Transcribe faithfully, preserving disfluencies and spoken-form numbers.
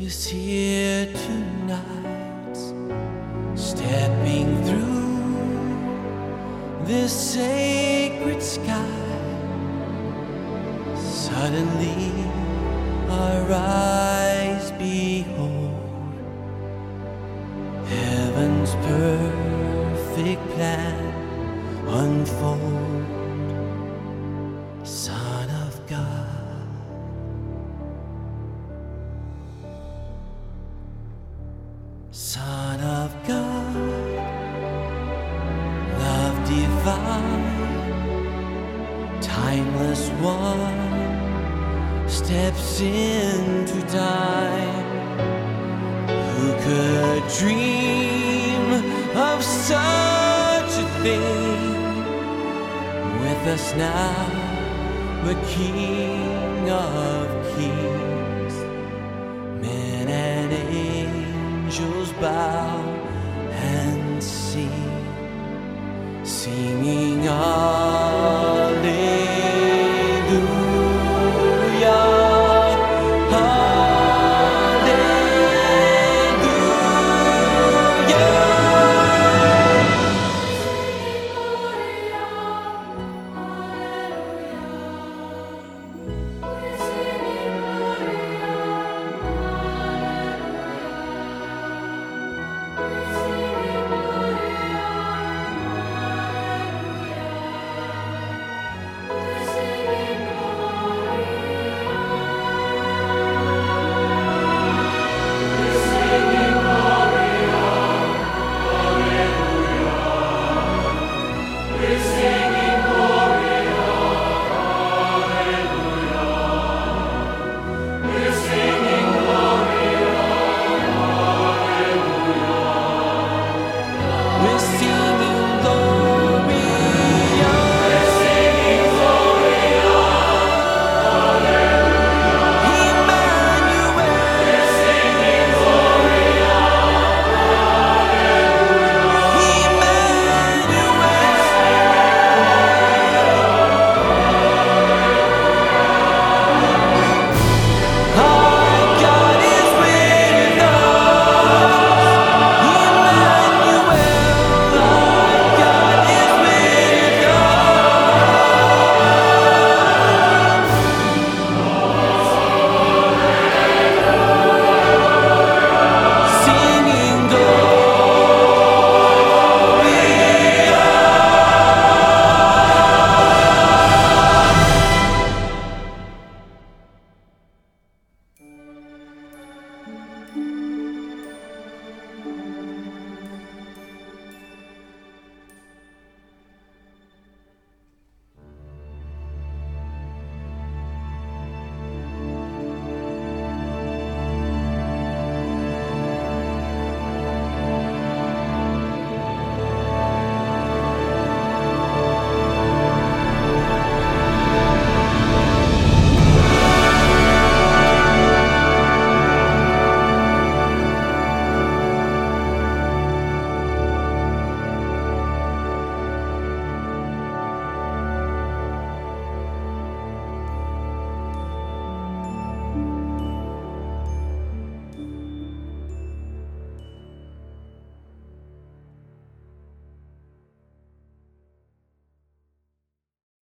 is here tonight, stepping through this sacred sky. Suddenly our eyes behold heaven's perfect plan unfold. Son of God, Son of God, love divine, timeless one, steps into time. Who could dream of such a thing? With us now, the King of Kings. Men and angels bow and sing, singing